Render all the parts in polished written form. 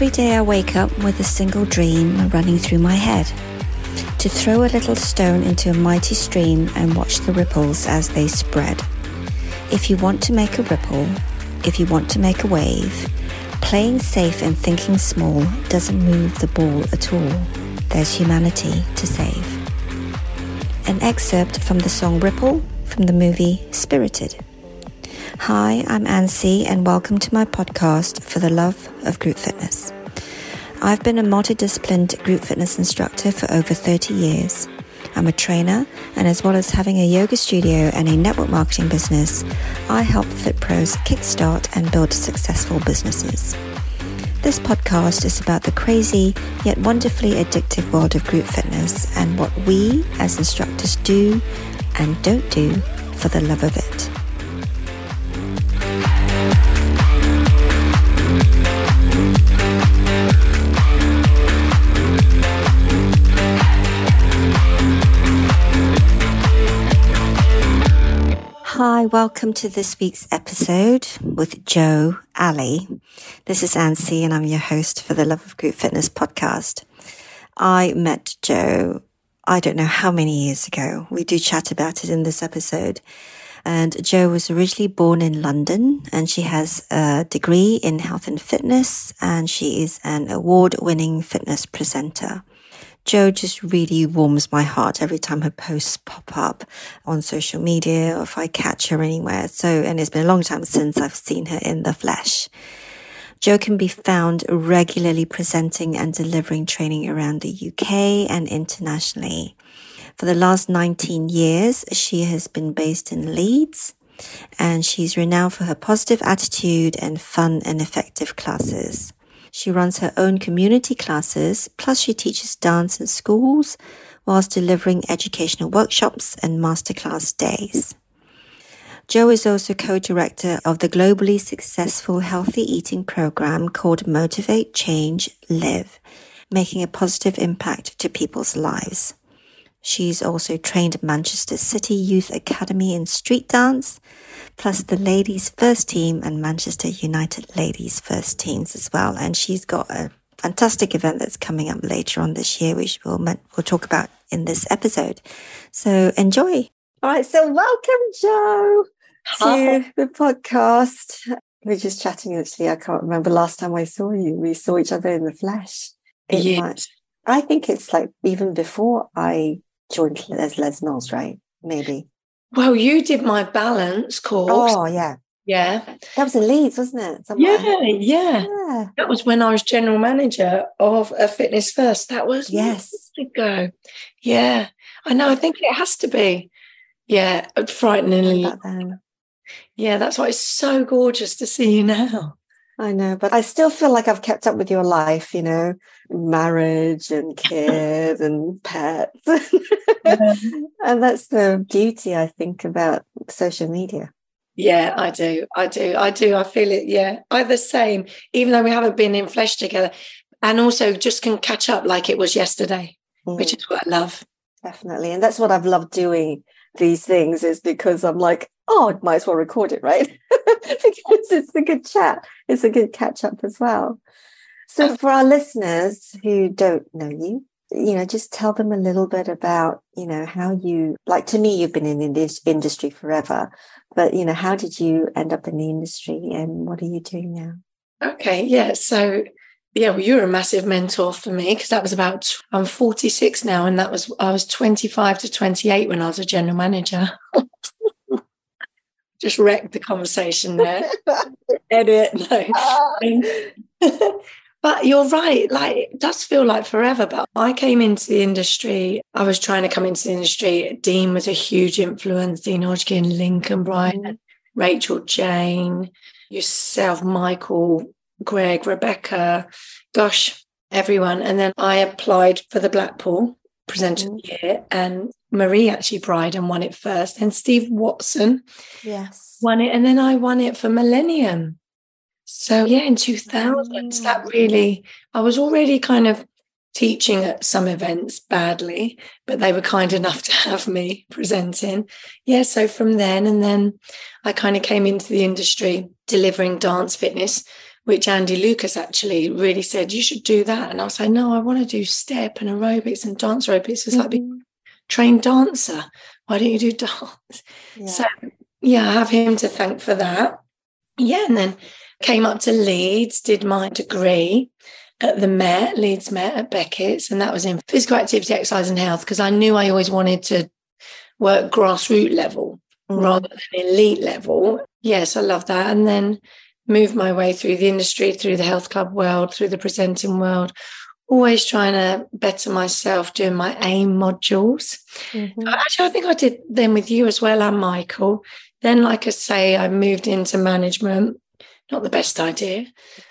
Every day I wake up with a single dream running through my head. To throw a little stone into a mighty stream and watch the ripples as they spread. If you want to make a ripple, if you want to make a wave, playing safe and thinking small doesn't move the ball at all. There's humanity to save. An excerpt from the song Ripple from the movie Spirited. Hi, I'm Ansi and welcome to my podcast for the love of group fitness. I've been a multidisciplined group fitness instructor for over 30 years. I'm a trainer, and as well as having a yoga studio and a network marketing business, I help fit pros kickstart and build successful businesses. This podcast is about the crazy yet wonderfully addictive world of group fitness and what we as instructors do and don't do for the love of it. Hi, welcome to this week's episode with Jo Ali. This is Ansi and I'm your host for the Love of Group Fitness podcast. I met Jo, I don't know how many years ago. We do chat about it in this episode. And Jo was originally born in London and she has a degree in health and fitness and she is an award-winning fitness presenter. Jo just really warms my heart every time her posts pop up on social media or if I catch her anywhere. And it's been a long time since I've seen her in the flesh. Jo can be found regularly presenting and delivering training around the UK and internationally. For the last 19 years, she has been based in Leeds and she's renowned for her positive attitude and fun and effective classes. She runs her own community classes, plus she teaches dance in schools whilst delivering educational workshops and masterclass days. Jo is also co-director of the globally successful healthy eating program called Motivate, Change, Live, making a positive impact to people's lives. She's also trained Manchester City Youth Academy in street dance, plus the ladies' first team and Manchester United ladies' first teams as well. And she's got a fantastic event that's coming up later on this year, which we'll talk about in this episode. So enjoy. All right, so welcome, Jo, to the podcast. We're just chatting, actually. I can't remember last time I saw you. We saw each other in the flesh. I think it's like even before I joined as Les Mills, right? Maybe. Well, you did my balance course. Oh, yeah. Yeah. That was in Leeds, wasn't it? Yeah. That was when I was general manager of a Fitness First. That was years ago. Yeah. I know. I think it has to be. Yeah. Frighteningly. Yeah. That's why it's so gorgeous to see you now. I know, but I still feel like I've kept up with your life, you know, marriage and kids and pets. And that's the beauty, I think, about social media. Yeah, I do. I feel it. Yeah. I'm the same, even though we haven't been in flesh together, and also just can catch up like it was yesterday, which is what I love. Definitely. And that's what I've loved doing these things, is because I'm like, oh, might as well record it, right? Because it's a good chat. It's a good catch up as well. So for our listeners who don't know you, you know, just tell them a little bit about, you know, how you, like, to me, you've been in this industry forever, but, you know, how did you end up in the industry and what are you doing now? Okay. Yeah. So, yeah, well, you're a massive mentor for me because that was I'm 46 now. And I was 25 to 28 when I was a general manager. Just wrecked the conversation there. Edit. No. But you're right. Like, it does feel like forever. But I came into the industry. I was trying to come into the industry. Dean was a huge influence. Dean Hodgkin, Lincoln Bryan, Rachel Jane, yourself, Michael, Greg, Rebecca, gosh, everyone. And then I applied for the Blackpool Presenter of the Year, and Marie actually Bride and won it first. And Steve Watson won it. And then I won it for Millennium. So, yeah, in 2000, that really, I was already kind of teaching at some events badly, but they were kind enough to have me presenting. Yeah, so from then, and then I kind of came into the industry delivering dance fitness which Andy Lucas actually really said, you should do that. And I was like, no, I want to do step and aerobics and dance aerobics. It's like being a trained dancer. Why don't you do dance? Yeah. So, yeah, I have him to thank for that. Yeah, and then came up to Leeds, did my degree at the Met, Leeds Met at Beckett's, and that was in physical activity, exercise and health, because I knew I always wanted to work grassroots level rather than elite level. Yes, I love that. And then moved my way through the industry, through the health club world, through the presenting world, always trying to better myself, doing my AIM modules. Actually, I think I did them with you as well and Michael. Then, like I say, I moved into management. Not the best idea.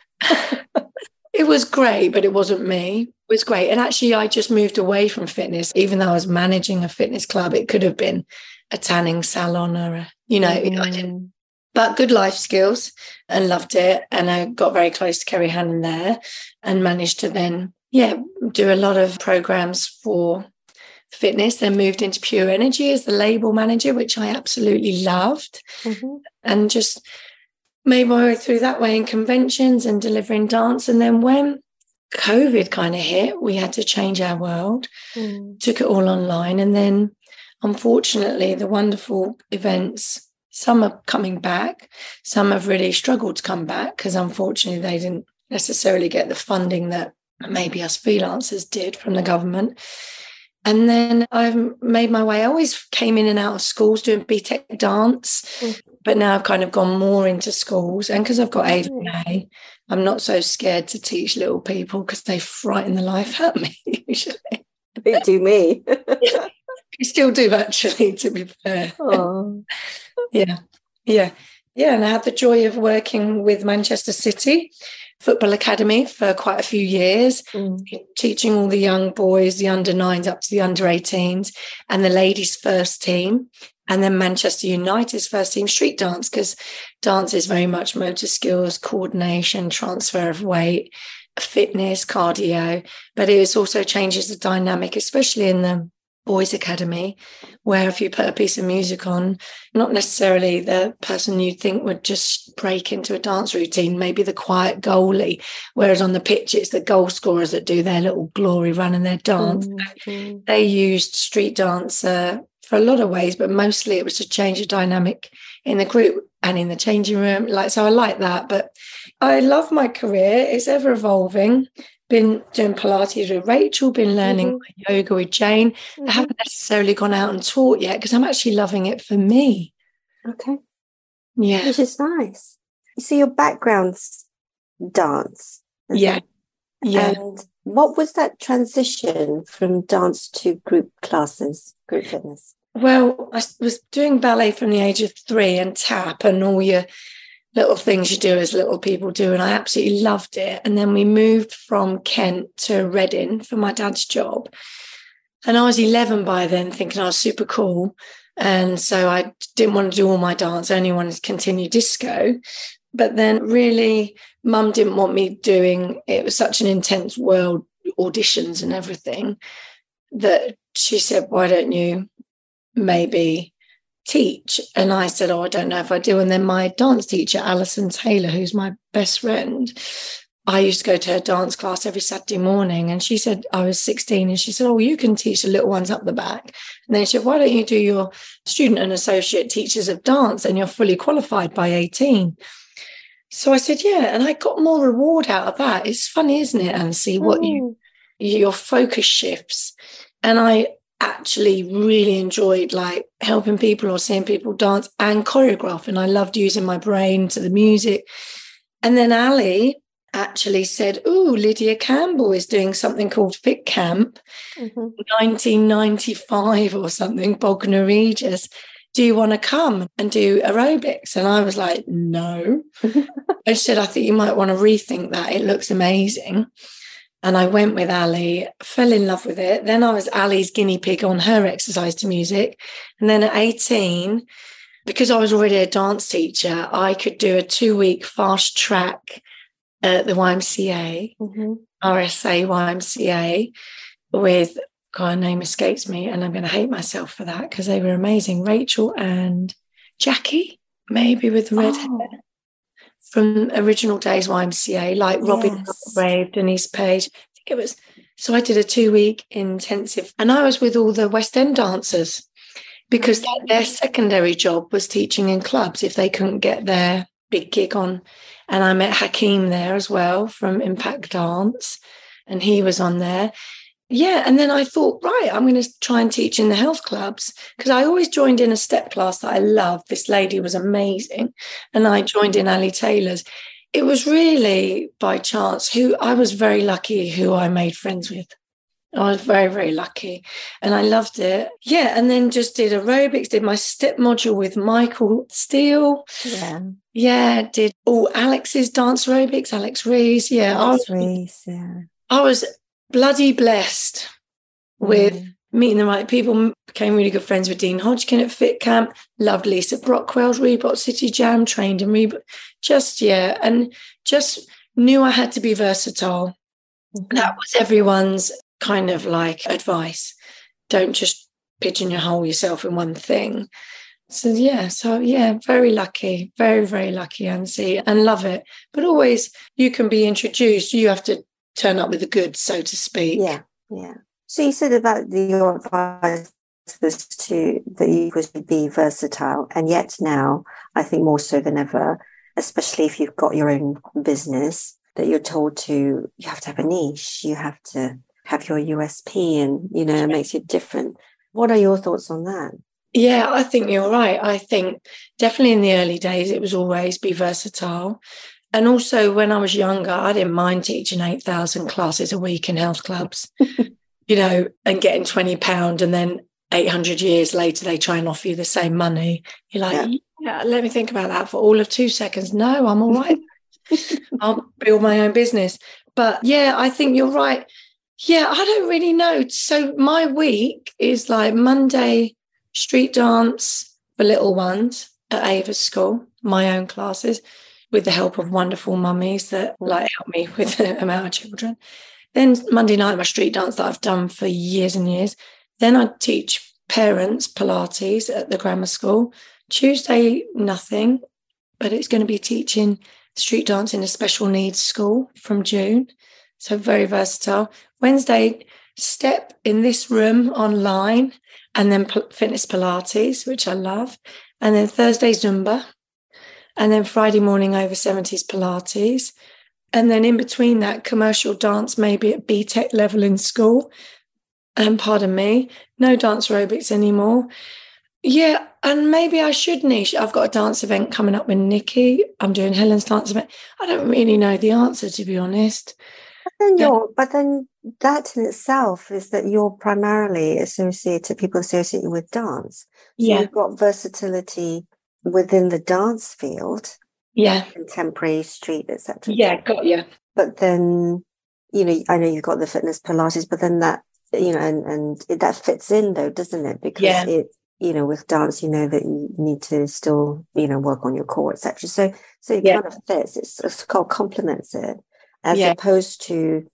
It was great, but it wasn't me. It was great. And actually, I just moved away from fitness. Even though I was managing a fitness club, it could have been a tanning salon or, I didn't. But good life skills and loved it. And I got very close to Kerry Hannon there and managed to then, do a lot of programs for fitness. Then moved into Pure Energy as the label manager, which I absolutely loved. And just made my way through that way in conventions and delivering dance. And then when COVID kind of hit, we had to change our world, took it all online. And then, unfortunately, the wonderful events, some are coming back, some have really struggled to come back because, unfortunately, they didn't necessarily get the funding that maybe us freelancers did from the government. And then I've made my way. I always came in and out of schools doing BTEC dance, but now I've kind of gone more into schools. And because I've got AVA, I'm not so scared to teach little people because they frighten the life out of me usually. They do me. You still do, actually, to be fair. Yeah. And I had the joy of working with Manchester City Football Academy for quite a few years, teaching all the young boys, the under-9s up to the under-18s, and the ladies' first team, and then Manchester United's first team street dance, because dance is very much motor skills, coordination, transfer of weight, fitness, cardio, but it also changes the dynamic, especially in the boys' academy, where if you put a piece of music on, not necessarily the person you'd think would just break into a dance routine, maybe the quiet goalie, whereas on the pitch it's the goal scorers that do their little glory run and their dance. They used street dance for a lot of ways, but mostly it was to change the dynamic in the group and in the changing room. So I like that, but I love my career. It's ever evolving. Been doing Pilates with Rachel, been learning yoga with Jane. I haven't necessarily gone out and taught yet because I'm actually loving it for me. Okay. Yeah. Which is nice. So your background's dance. Yeah. And what was that transition from dance to group classes, group fitness? Well, I was doing ballet from the age of 3 and tap and all your little things you do as little people do, and I absolutely loved it. And then we moved from Kent to Reading for my dad's job, and I was 11 by then, thinking I was super cool, and so I didn't want to do all my dance. I only wanted to continue disco. But then really Mum didn't want me doing it. Was such an intense world, auditions and everything, that she said, why don't you maybe teach? And I said, I don't know if I do. And then my dance teacher, Alison Taylor, who's my best friend, I used to go to her dance class every Saturday morning, and she said, I was 16, and she said, you can teach the little ones up the back. And then she said, why don't you do your student and associate teachers of dance, and you're fully qualified by 18. So I said, yeah, and I got more reward out of that. It's funny, isn't it, Ansi, what your focus shifts. And I actually really enjoyed helping people or seeing people dance and choreograph, and I loved using my brain to the music. And then Ali actually said, Lydia Campbell is doing something called Fit Camp, 1995 or something, Bognor Regis. Do you want to come and do aerobics? And I was like, no. I said, I think you might want to rethink that. It looks amazing. And I went with Ali, fell in love with it. Then I was Ali's guinea pig on her exercise to music. And then at 18, because I was already a dance teacher, I could do a 2-week fast track at the YMCA, RSA YMCA, with, God, name escapes me, and I'm going to hate myself for that because they were amazing. Rachel and Jackie, maybe with red hair. from Original Days YMCA, like Robin Brave, Denise Page. I think it was. So I did a 2-week intensive, and I was with all the West End dancers because their secondary job was teaching in clubs if they couldn't get their big gig on. And I met Hakeem there as well from Impact Dance, and he was on there. Yeah, and then I thought, right, I'm going to try and teach in the health clubs, because I always joined in a step class that I loved. This lady was amazing, and I joined in Ali Taylor's. It was really by chance. I was very lucky who I made friends with. I was very, very lucky, and I loved it. Yeah, and then just did aerobics, did my step module with Michael Steele. Yeah, did all Alex's dance aerobics, Alex Rees. Yeah, I was bloody blessed with meeting the right people. Became really good friends with Dean Hodgkin at Fit Camp. Loved Lisa Brockwell's Reebok City Jam. Trained in Reebok. And just knew I had to be versatile. That was everyone's kind of like advice. Don't just pigeonhole yourself in one thing. So very lucky, very, very lucky, Ansi, and love it. But always you can be introduced. You have to turn up with the goods, so to speak. Yeah. So you said about your advice was that you would be versatile, and yet now I think more so than ever, especially if you've got your own business, that you're told you have to have a niche, you have to have your USP, and it makes you different. What are your thoughts on that? Yeah, I think you're right. I think definitely in the early days it was always be versatile. And also when I was younger, I didn't mind teaching 8,000 classes a week in health clubs, and getting £20, and then 800 years later, they try and offer you the same money. You're like, yeah, let me think about that for all of 2 seconds. No, I'm all right. I'll build my own business. But yeah, I think you're right. Yeah, I don't really know. So my week is like Monday, street dance for little ones at Ava's school, my own classes, with the help of wonderful mummies that help me with the amount of children. Then Monday night, my street dance that I've done for years and years. Then I teach parents Pilates at the grammar school. Tuesday, nothing, but it's going to be teaching street dance in a special needs school from June. So very versatile. Wednesday, step in this room online, and then fitness Pilates, which I love. And then Thursday, Zumba. And then Friday morning, over 70s Pilates. And then in between that, commercial dance, maybe at BTEC level in school. And pardon me, no dance aerobics anymore. Yeah, and maybe I should niche. I've got a dance event coming up with Nikki. I'm doing Helen's dance event. I don't really know the answer, to be honest. But then that in itself is that you're primarily people associate you with dance. So you've got versatility within the dance field. Yeah. Contemporary, street, etc. Yeah, got you. But then, I know you've got the fitness Pilates, but then that, that fits in though, doesn't it? Because it, with dance, that you need to still, work on your core, etc. So it kind of fits. It's called complements it, as opposed to,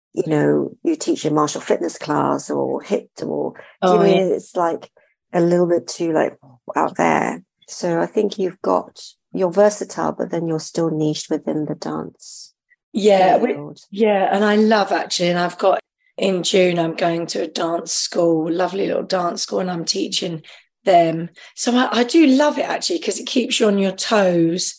you teach a martial fitness class or HIIT or, it's like a little bit too out there. So I think you're versatile, but then you're still niched within the dance. Yeah. And I love actually, and I've got in June, I'm going to a dance school, lovely little dance school, and I'm teaching them. So I do love it actually, because it keeps you on your toes.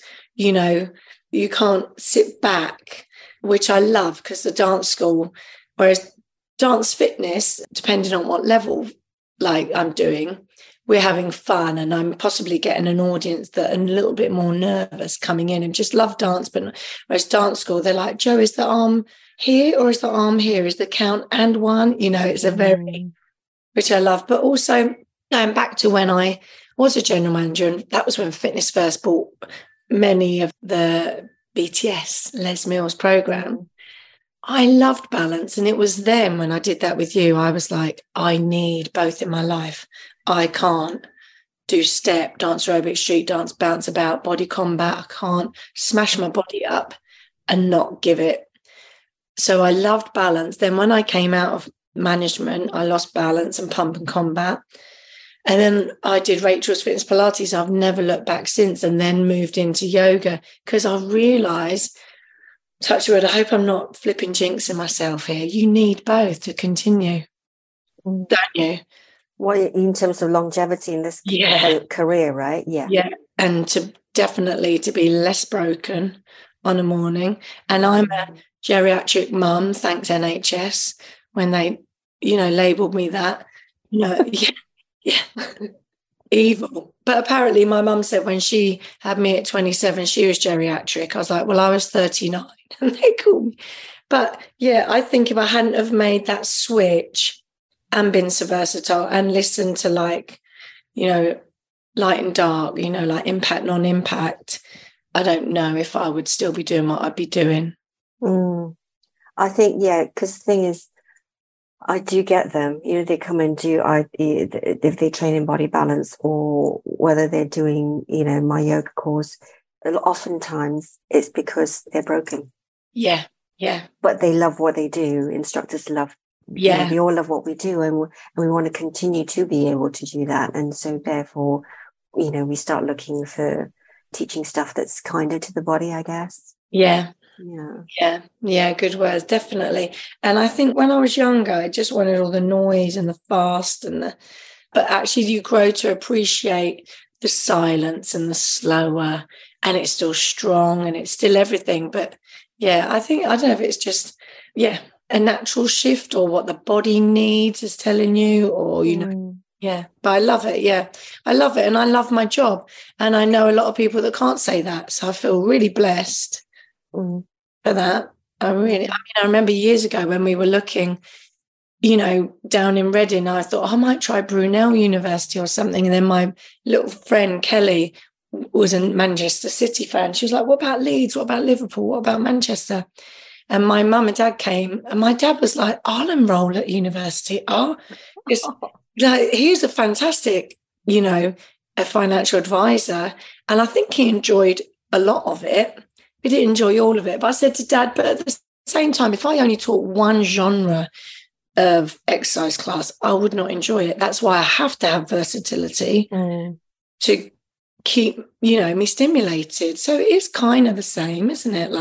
You can't sit back, which I love, because the dance school, whereas dance fitness, depending on what level I'm doing, we're having fun, and I'm possibly getting an audience that are a little bit more nervous coming in and just love dance. But whereas dance school, they're like, Jo, is the arm here or is the arm here? Is the count and one? It's a very, which I love. But also going back to when I was a general manager, and that was when fitness first bought many of the BTS, Les Mills program. I loved balance, and it was then when I did that with you, I was like, I need both in my life. I can't do step, dance aerobics, street dance, bounce about, body combat. I can't smash my body up and not give it. So I loved balance. Then when I came out of management, I lost balance and pump and combat. And then I did Rachel's Fitness Pilates. I've never looked back since, and then moved into yoga because I realised, touch wood, I hope I'm not flipping jinxing myself here. You need both to continue, don't you? Well, in terms of longevity in this career, right? Yeah. Yeah. And to definitely to be less broken on a morning. And I'm a geriatric mum, thanks NHS, when they, labelled me that. Yeah. Evil. But apparently my mum said when she had me at 27, she was geriatric. I was like, well, I was 39 and they called me. But yeah, I think if I hadn't have made that switch and been so versatile and listened to light and dark, like impact, non-impact, I don't know if I would still be doing what I'd be doing. I think, because the thing is, I do get them. They come and do, if they train in body balance or whether they're doing, my yoga course, oftentimes it's because they're broken. Yeah, yeah. But they love what they do. Instructors love, we all love what we do, and we want to continue to be able to do that. And so therefore, we start looking for teaching stuff that's kinder to the body, I guess. Yeah. Good words, definitely. And I think when I was younger, I just wanted all the noise and the fast but actually you grow to appreciate the silence and the slower, and it's still strong and it's still everything. But I don't know if it's just a natural shift or what the body needs is telling you, or but I love it. I love it, and I love my job, and I know a lot of people that can't say that, so I feel really blessed for that. I remember years ago when we were looking, down in Reading, I thought I might try Brunel University or something. And then my little friend Kelly was a Manchester City fan. She was like, what about Leeds? What about Liverpool? What about Manchester? And my mum and dad came, and my dad was like, I'll enroll at university. He's a fantastic, a financial advisor. And I think he enjoyed a lot of it. He didn't enjoy all of it. But I said to Dad, but at the same time, if I only taught one genre of exercise class, I would not enjoy it. That's why I have to have versatility to keep, me stimulated. So it is kind of the same, isn't it?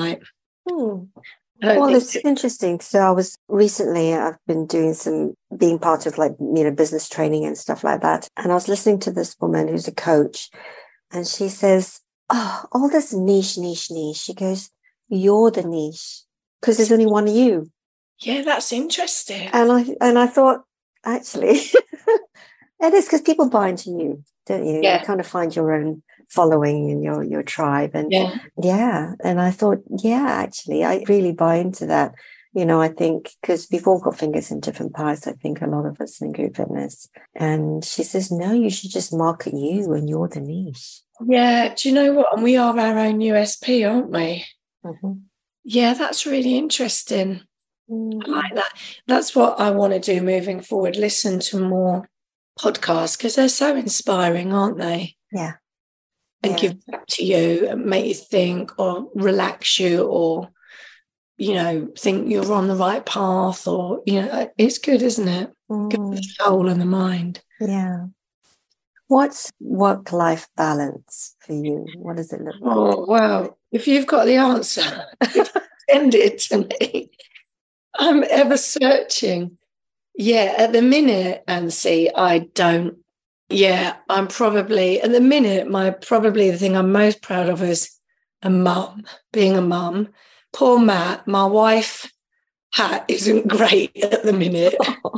Well, it's interesting. So I've been doing being part of business training and stuff like that. And I was listening to this woman who's a coach, and she says, all this niche. She goes, you're the niche, because there's only one of you. Yeah, that's interesting. And I thought, actually, it is, because people buy into you, don't you? Yeah. You kind of find your own following in your tribe. And and I thought, actually, I really buy into that. I think because we've all got fingers in different pies, I think a lot of us in group fitness. And she says, no, you should just market you, and you're the niche. Yeah, do you know what? And we are our own USP, aren't we? Mm-hmm. Yeah, that's really interesting. I like that. That's what I want to do moving forward. Listen to more podcasts, because they're so inspiring, aren't they? Yeah. And give back to you and make you think, or relax you, or, think you're on the right path, or, it's good, isn't it? Good for the soul and the mind. Yeah. What's work-life balance for you? What does it look like? Oh, well, if you've got the answer, send it to me. I'm ever searching. Yeah, at the minute, Ansi, I don't. Yeah, I'm probably, at the minute, probably the thing I'm most proud of is a mum, being a mum. Poor Matt, my wife hat isn't great at the minute.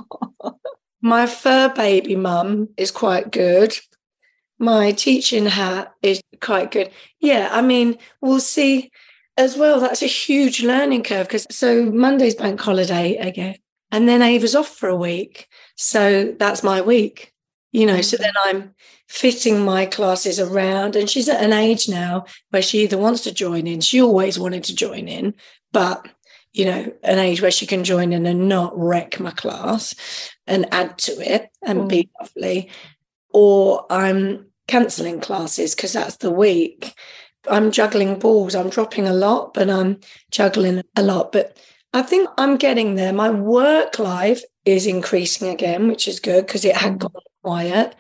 My fur baby mum is quite good. My teaching hat is quite good. Yeah, we'll see as well. That's a huge learning curve, because so Monday's bank holiday again, and then Ava's off for a week. So that's my week, so then I'm fitting my classes around, and she's at an age now where she either wants to join in, she always wanted to join in, but an age where she can join in and not wreck my class and add to it and be lovely. Or I'm cancelling classes because that's the week. I'm juggling balls. I'm dropping a lot, but I'm juggling a lot. But I think I'm getting there. My work life is increasing again, which is good, because it had gone quiet.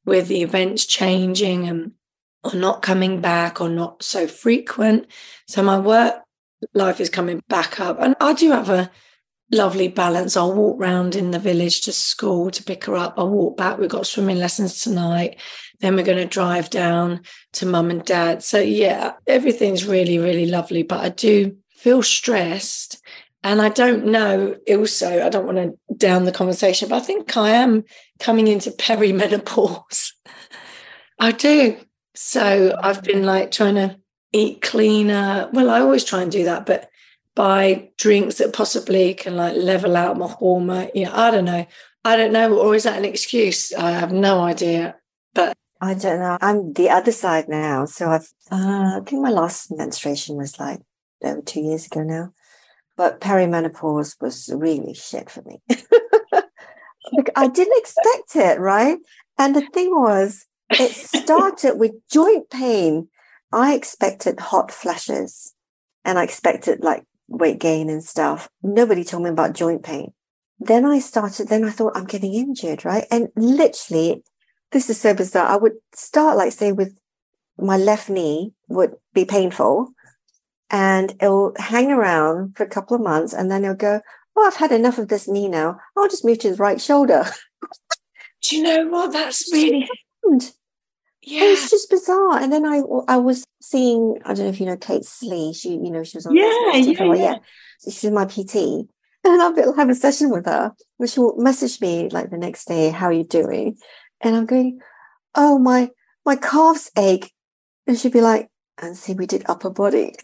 with the events changing and or not coming back or not so frequent. So my work life is coming back up. And I do have a lovely balance. I'll walk round in the village to school to pick her up. I'll walk back. We've got swimming lessons tonight. Then we're going to drive down to mum and dad. So yeah, everything's really, really lovely. But I do feel stressed. And I don't know, also, I don't want to down the conversation, but I think I am coming into perimenopause. I do. So I've been like trying to eat cleaner. Well, I always try and do that, but buy drinks that possibly can like level out my hormone. I don't know. Or is that an excuse? I have no idea. But I don't know. I'm the other side now. So I think my last menstruation was like over 2 years ago now. But perimenopause was really shit for me. I didn't expect it, right? And the thing was, it started with joint pain. I expected hot flashes and I expected like weight gain and stuff. Nobody told me about joint pain. Then I thought I'm getting injured, right? And literally, this is so bizarre. I would start like say with my left knee would be painful and it'll hang around for a couple of months and then it'll go, oh, I've had enough of this knee now. I'll just move to the right shoulder. Do you know what? That's really... Yeah, it's just bizarre. And then I was seeing, I don't know if you know Kate Slee. She was on yeah. She's my PT, and I'll have a session with her. And she'll message me like the next day, "How are you doing?" And I'm going, "Oh, my calves ache," and she'd be like, "And see, we did upper body."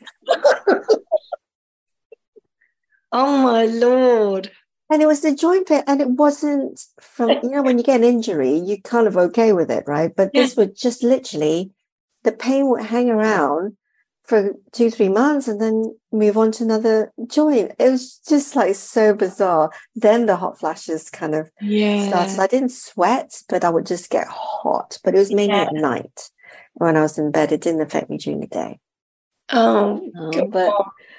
Oh my Lord. And it was the joint pain, and it wasn't from, when you get an injury, you're kind of okay with it, right? But this would just literally, the pain would hang around for 2-3 months and then move on to another joint. It was just like so bizarre. Then the hot flashes kind of started. I didn't sweat, but I would just get hot. But it was mainly at night when I was in bed. It didn't affect me during the day. But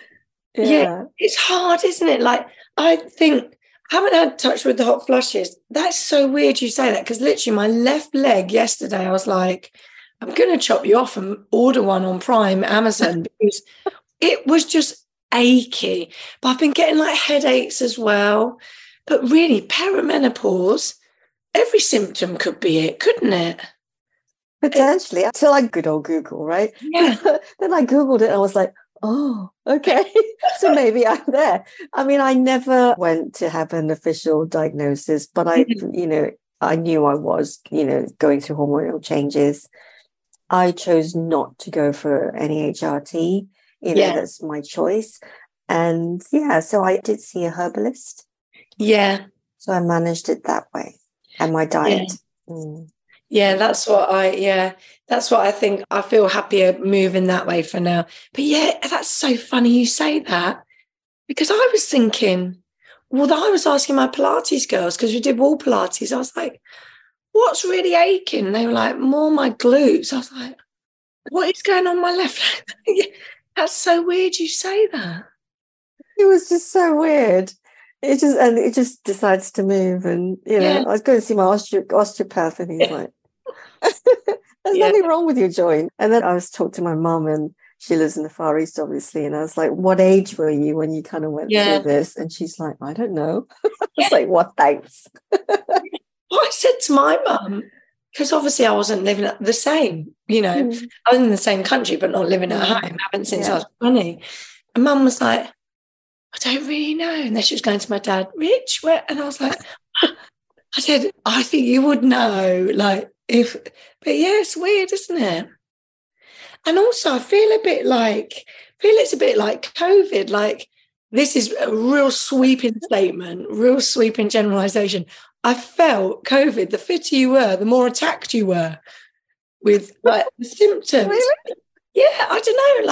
it's hard, isn't it? Like, I think I haven't had touch with the hot flushes. That's so weird you say that, because literally my left leg yesterday, I was like, I'm going to chop you off and order one on Prime, Amazon, because it was just achy. But I've been getting like headaches as well. But really, perimenopause, every symptom could be it, couldn't it? Potentially, until I good old Google, right? Yeah. Then I Googled it and I was like, oh, okay. So maybe I'm there. I mean, I never went to have an official diagnosis, but I knew I was, going through hormonal changes. I chose not to go for any HRT. That's my choice. And so I did see a herbalist. Yeah. So I managed it that way. And my diet. Yeah, that's what I think. I feel happier moving that way for now. But that's so funny you say that, because I was thinking, I was asking my Pilates girls, because we did wall Pilates. I was like, what's really aching? And they were like, more my glutes. I was like, what is going on my left leg? That's so weird you say that. It was just so weird. It just decides to move. And, I was going to see my osteopath and he's like, there's nothing wrong with your joint. And then I was talking to my mum, and she lives in the Far East, obviously. And I was like, what age were you when you kind of went through this? And she's like, I don't know. I was like, what, thanks. I said to my mum, because obviously I wasn't living at the same, I was in the same country, but not living at home. I haven't since I was 20. And mum was like, I don't really know. And then she was going to my dad, Rich, where? And I was like, I said, I think you would know, but it's weird, isn't it? And also I feel it's a bit like COVID. Like, this is a real sweeping statement, real sweeping generalization. I felt COVID, the fitter you were, the more attacked you were with the symptoms. Really? Yeah, I don't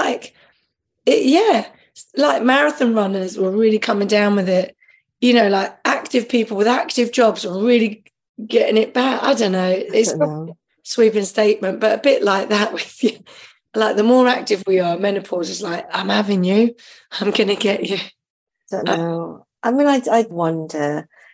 know, like marathon runners were really coming down with it. Like active people with active jobs were really getting it back. I don't know. It's a sweeping statement, but a bit like that with you. Like, the more active we are, menopause is like, I'm having you. I'm going to get you. I don't know. I mean, I wonder,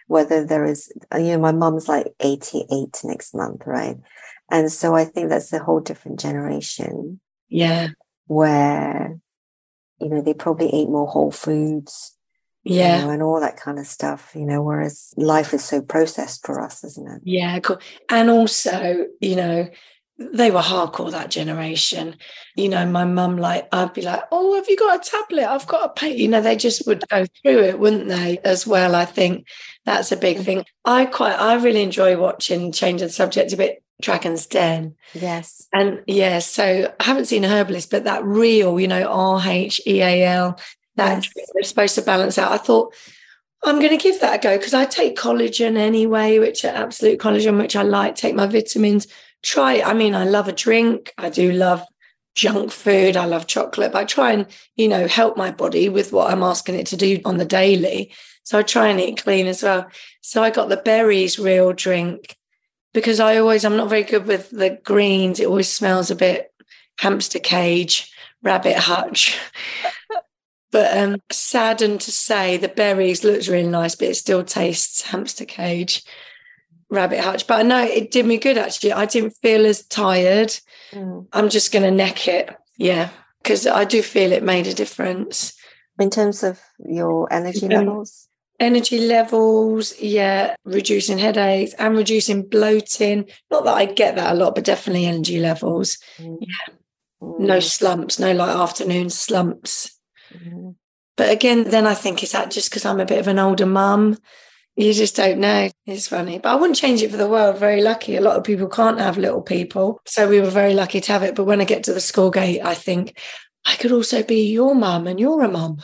whether there is, my mum's like 88 next month, right? And so I think that's a whole different generation. Yeah. Where, they probably ate more whole foods, and all that kind of stuff, whereas life is so processed for us, isn't it? Yeah, cool. And also, they were hardcore, that generation. My mum, I'd be like, oh, have you got a tablet? I've got a pay. They just would go through it, wouldn't they, as well? I think that's a big thing. I really enjoy watching, changing the subject a bit, Dragon's Den. Yes. And so I haven't seen Herbalist, but that real, RHEAL, that is supposed to balance out. I thought, I'm going to give that a go because I take collagen anyway, which are absolute collagen, which I like, take my vitamins. Try it. I mean, I love a drink. I do love junk food. I love chocolate, but I try and, help my body with what I'm asking it to do on the daily. So I try and eat clean as well. So I got the Berries Real drink because I'm not very good with the greens. It always smells a bit hamster cage, rabbit hutch. But saddened to say the berries looks really nice, but it still tastes hamster cage, rabbit hutch. But I know it did me good, actually. I didn't feel as tired. I'm just going to neck it. Yeah, because I do feel it made a difference. In terms of your energy levels? Energy levels, yeah, reducing headaches and reducing bloating. Not that I get that a lot, but definitely energy levels. Yeah. No slumps, no afternoon slumps. But again, then I think, is that just because I'm a bit of an older mum? You just don't know. It's funny. But I wouldn't change it for the world. Very lucky. A lot of people can't have little people. So we were very lucky to have it. But when I get to the school gate, I think I could also be your mum and you're a mum.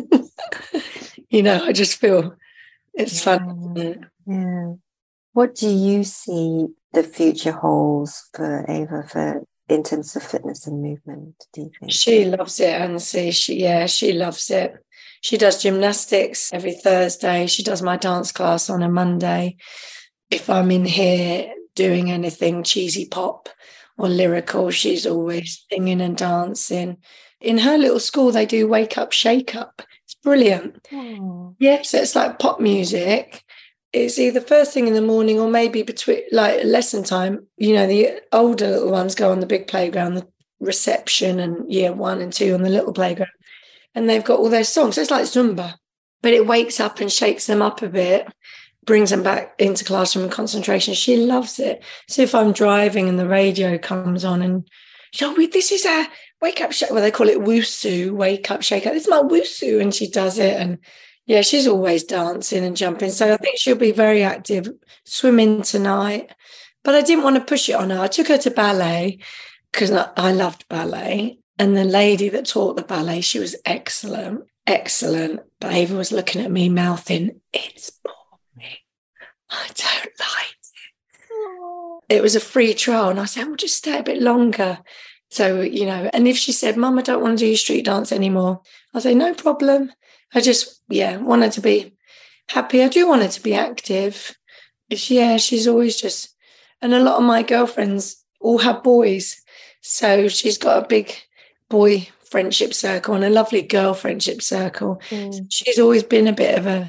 I just feel it's fun. Yeah. What do you see the future holds for Ava in terms of fitness and movement, do you think? She loves it, Ansi. She loves it. She does gymnastics every Thursday. She does my dance class on a Monday. If I'm in here doing anything cheesy pop or lyrical, she's always singing and dancing. In her little school, they do Wake Up, Shake Up. It's brilliant. Oh. Yeah, so it's like pop music. It's either first thing in the morning or maybe between lesson time. The older little ones go on the big playground, the reception, and year 1 and 2 on the little playground. And they've got all their songs. So it's like Zumba, but it wakes up and shakes them up a bit, brings them back into classroom concentration. She loves it. So if I'm driving and the radio comes on and, this is a wake up, shake. Well, they call it Wusu, wake up, shake up. This is my Wusu. And she does it. And yeah, she's always dancing and jumping. So I think she'll be very active, swimming tonight. But I didn't want to push it on her. I took her to ballet because I loved ballet. And the lady that taught the ballet, she was excellent. But Ava was looking at me, mouthing, it's boring. I don't like it. It was a free trial. And I said, well, just stay a bit longer. So, and if she said, Mum, I don't want to do your street dance anymore, I'll say, no problem. I just, wanted to be happy. I do want her to be active. She's always just, and a lot of my girlfriends all have boys. So she's got a big boy friendship circle and a lovely girl friendship circle. She's always been a bit of a,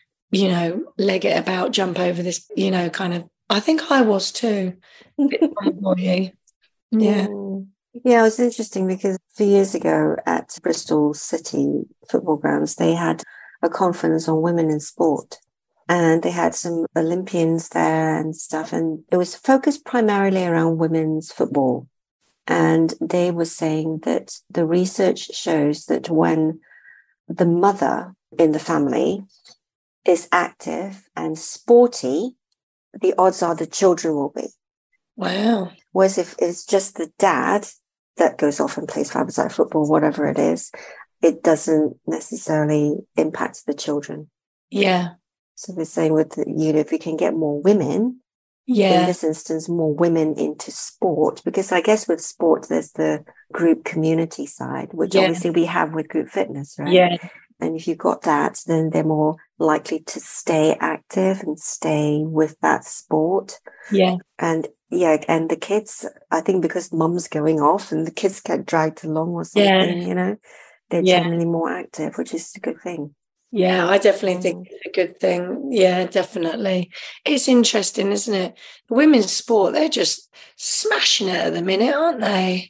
leg it about, jump over this, kind of, I think I was too. A bit tomboy-y. Yeah. Yeah, it was interesting because a few years ago at Bristol City football grounds, they had a conference on women in sport. And they had some Olympians there and stuff. And it was focused primarily around women's football. And they were saying that the research shows that when the mother in the family is active and sporty, the odds are the children will be. Wow. Whereas if it's just the dad that goes off and plays five-a-side football, whatever it is, it doesn't necessarily impact the children. Yeah. So they're saying if we can get more women, in this instance, more women into sport, because I guess with sport, there's the group community side, which obviously we have with group fitness, right? Yeah. And if you've got that, then they're more likely to stay active and stay with that sport. Yeah. And the kids, I think because mum's going off and the kids get dragged along or something, they're generally more active, which is a good thing. Yeah, I definitely think it's a good thing. Yeah, definitely. It's interesting, isn't it? Women's sport, they're just smashing it at the minute, aren't they?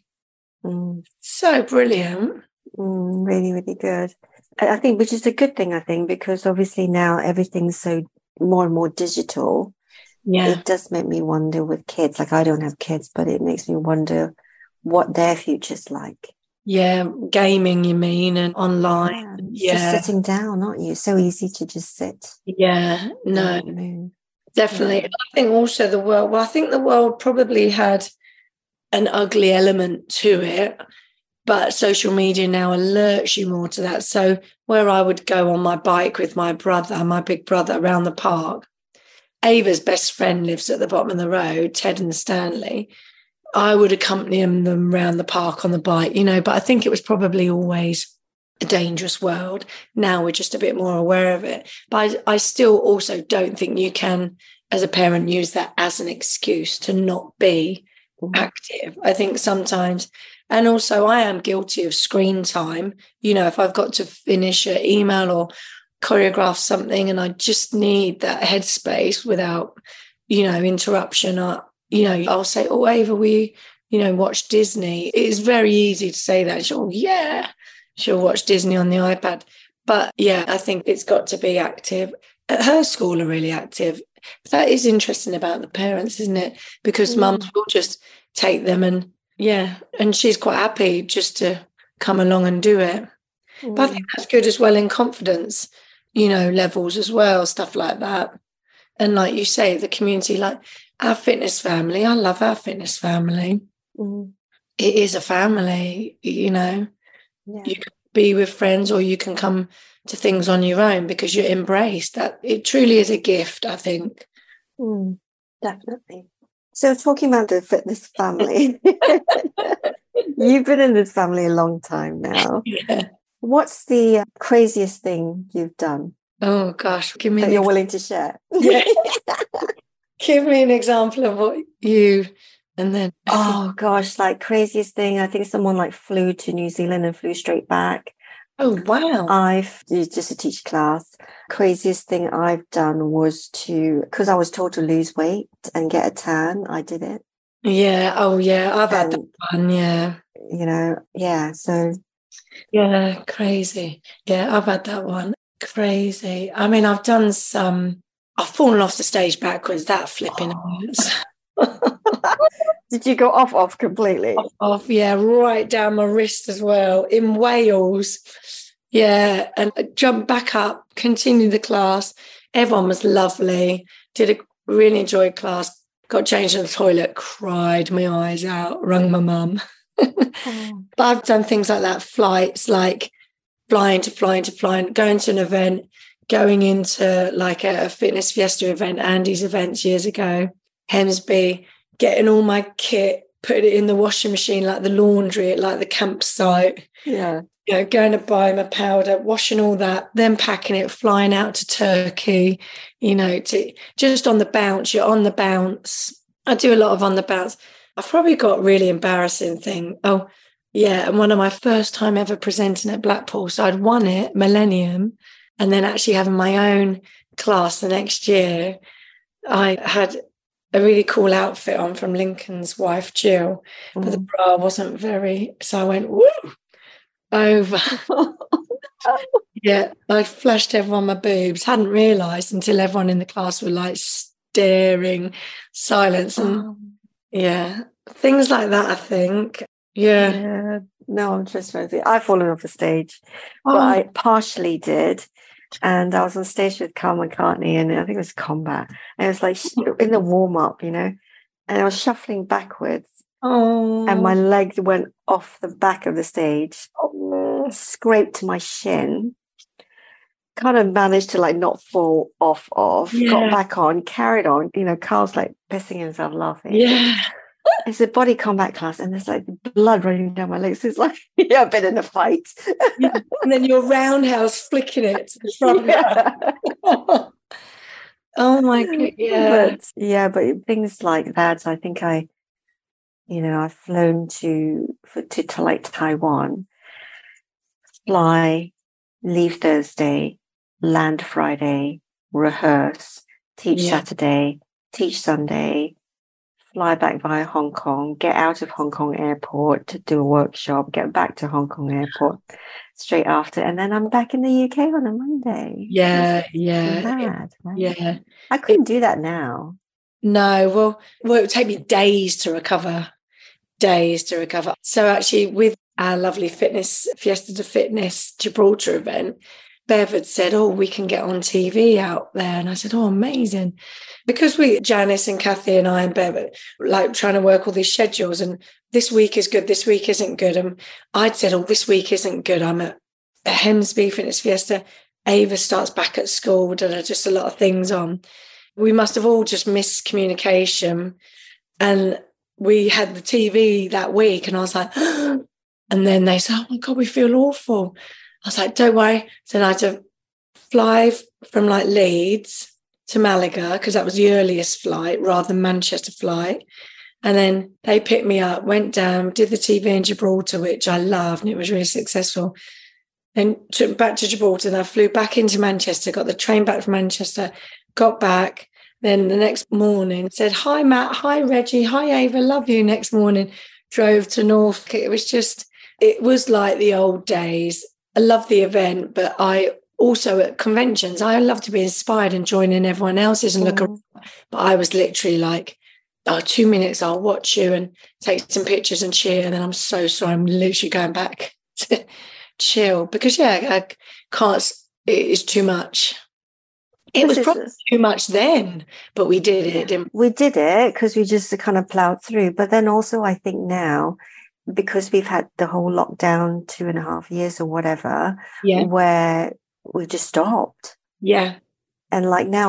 So brilliant. Really, really good. I think, which is a good thing, I think, because obviously now everything's so more and more digital. Yeah. It does make me wonder with kids. Like, I don't have kids, but it makes me wonder what their future's like. Yeah, gaming, you mean, and online. Just sitting down, aren't you? So easy to just sit. Yeah, no, definitely. Yeah. I think also I think the world probably had an ugly element to it, but social media now alerts you more to that. So where I would go on my bike with my big brother, around the park, Ava's best friend lives at the bottom of the road, Ted and Stanley. I would accompany them around the park on the bike, but I think it was probably always a dangerous world. Now we're just a bit more aware of it. But I still also don't think you can, as a parent, use that as an excuse to not be active. I think sometimes, and also I am guilty of screen time. If I've got to finish an email or choreograph something and I just need that headspace without, interruption, I'll say, oh, Ava, we, watch Disney. It's very easy to say that. She'll watch Disney on the iPad. But yeah, I think it's got to be active. At her school are really active. That is interesting about the parents, isn't it? Because mums will just take them and she's quite happy just to come along and do it. But I think that's good as well in confidence, levels as well, stuff like that. And like you say, the community, like our fitness family, I love our fitness family. It is a family, You can be with friends or you can come to things on your own because you're embraced. That it truly is a gift, I think. Definitely. So talking about the fitness family, you've been in this family a long time now. Yeah. What's the craziest thing you've done? Oh gosh, give me that you're willing to share. Yeah. Give me an example of what you and then. Oh gosh, like craziest thing. I think someone like flew to New Zealand and flew straight back. Oh wow. I've just to teach class. Craziest thing I've done was because I was told to lose weight and get a tan. I did it. Yeah. Oh yeah. I've had that one. Yeah. So. Yeah. Crazy. Yeah. I've had that one. Crazy. I mean, I've done some. I've fallen off the stage backwards. That flipping hurts. Did you go off completely? Off, yeah, right down my wrist as well in Wales. Yeah, and I jumped back up, continued the class. Everyone was lovely. Really enjoyed class. Got changed in the toilet, cried my eyes out, rung my mum. But I've done things like that, flights, like flying, going to an event, going into like a fitness fiesta event, Andy's events years ago, Hemsby, getting all my kit, putting it in the washing machine, like the laundry at like the campsite. Yeah. Going to buy my powder, washing all that, then packing it, flying out to Turkey, to just on the bounce. You're on the bounce. I do a lot of on the bounce. I've probably got a really embarrassing thing. Oh, yeah. And one of my first time ever presenting at Blackpool. So I'd won it, Millennium, and then actually having my own class the next year. I had a really cool outfit on from Lincoln's wife, Jill, but the bra wasn't so I went, woo, over. Yeah, I flashed everyone my boobs, hadn't realised until everyone in the class were like staring, silence, and things like that, I think. Yeah. No, I'm just ready. I've fallen off the stage, but I partially did. And I was on stage with Carl McCartney, and I think it was Combat. And it was like in the warm-up, and I was shuffling backwards. And my leg went off the back of the stage, scraped my shin, kind of managed to like not fall off, got back on, carried on. Carl's like pissing himself laughing. Yeah. It's a body combat class, and there's like blood running down my legs. It's like, I've been in a fight. And then you're roundhouse flicking it to the front. Yeah. Oh my God. Yeah. But things like that, I think I've flown to like Taiwan, fly, leave Thursday, land Friday, rehearse, teach Saturday, teach Sunday, fly back via Hong Kong, get out of Hong Kong airport to do a workshop, get back to Hong Kong airport straight after, and then I'm back in the UK on a Monday. Yeah, Mad, right? Yeah. I couldn't do that now. No, well, it would take me days to recover. So actually, with our lovely Fiesta de Fitness Gibraltar event, Bev had said, oh, we can get on TV out there. And I said, oh, amazing. Because Janice and Kathy and I and Bev, like trying to work all these schedules, and this week is good, this week isn't good. And I'd said, oh, this week isn't good. I'm at Hemsby Fitness Fiesta. Ava starts back at school. Just a lot of things on. We must have all just missed communication. And we had the TV that week, and I was like, and then they said, oh my God, we feel awful. I was like, don't worry. So I had to fly from like Leeds to Malaga, because that was the earliest flight rather than Manchester flight. And then they picked me up, went down, did the TV in Gibraltar, which I loved, and it was really successful. Then took me back to Gibraltar, and I flew back into Manchester, got the train back from Manchester, got back. Then the next morning said, hi, Matt, hi, Reggie, hi, Ava, love you. Next morning, drove to Norfolk. It was like the old days. I love the event, but I also at conventions, I love to be inspired and join in everyone else's and look around. But I was literally like, oh, 2 minutes, I'll watch you and take some pictures and cheer. And then I'm so sorry, I'm literally going back to chill because, I can't, it is too much. It was probably too much then, but we did it, didn't we? We did it because we just kind of plowed through. But then also I think now, because we've had the whole lockdown 2.5 years or whatever, where we just stopped. Yeah. And like now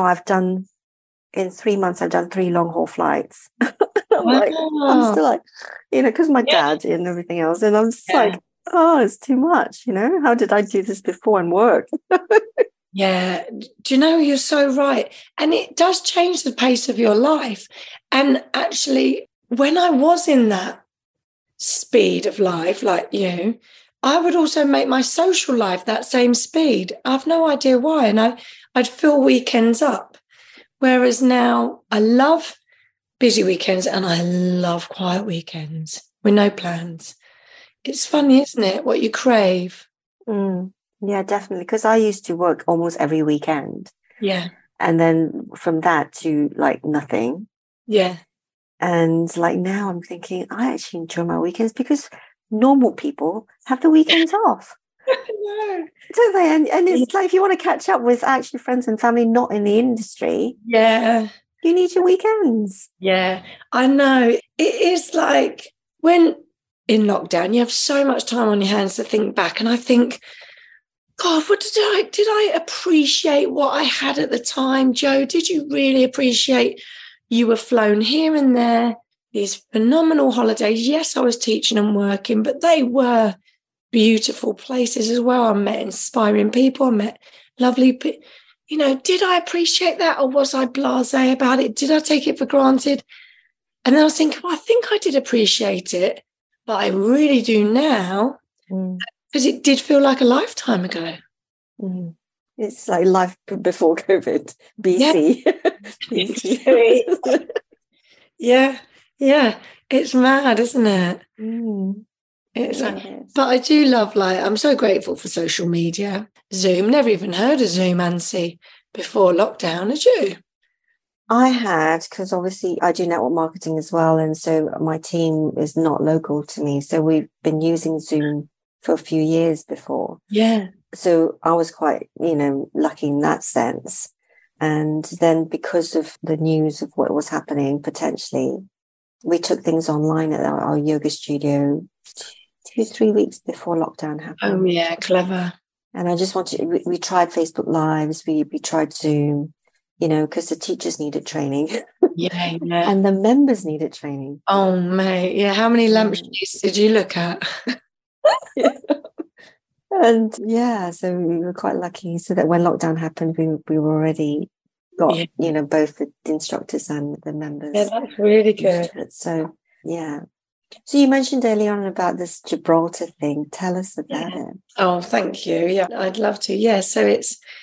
in 3 months, I've done 3 long haul flights. I'm still like, because my dad and everything else. And I'm just like, oh, it's too much. How did I do this before and work? Yeah. Do you know, you're so right. And it does change the pace of your life. And actually, when I was in that speed of life, like you, I would also make my social life that same speed. I've no idea why. And I'd fill weekends up. Whereas now I love busy weekends and I love quiet weekends with no plans. It's funny, isn't it, what you crave? Yeah, definitely. Because I used to work almost every weekend. Yeah. And then from that to like nothing. Yeah. And like now I'm thinking I actually enjoy my weekends because normal people have the weekends off. No. Don't they? And it's like if you want to catch up with actually friends and family not in the industry. Yeah. You need your weekends. Yeah. I know. It is like when in lockdown you have so much time on your hands to think back. And I think, God, what did I appreciate what I had at the time? Joe, did you really appreciate you were flown here and there, these phenomenal holidays? Yes, I was teaching and working, but they were beautiful places as well. I met inspiring people. I met lovely people. Did I appreciate that or was I blasé about it? Did I take it for granted? And then I was thinking, well, I think I did appreciate it, but I really do now. Because it did feel like a lifetime ago. It's like life before COVID, BC. Yeah. It's mad, isn't it? It's but I do love, I'm so grateful for social media. Zoom, never even heard of Zoom, Ansi, before lockdown, had you? I had, because obviously I do network marketing as well. And so my team is not local to me. So we've been using Zoom for a few years before. Yeah. So I was quite, lucky in that sense. And then because of the news of what was happening, potentially, we took things online at our yoga studio 2-3 weeks before lockdown happened. Oh, yeah, clever. And I just we tried Facebook Lives, we tried Zoom, because the teachers needed training. Yeah. And the members needed training. Oh, mate. Yeah. How many lampshades did you look at? And so we were quite lucky so that when lockdown happened, we were already got, both the instructors and the members. Yeah, that's really good. So, yeah. So you mentioned earlier on about this Gibraltar thing. Tell us about it. Oh, thank you. Yeah, I'd love to. Yeah. So it's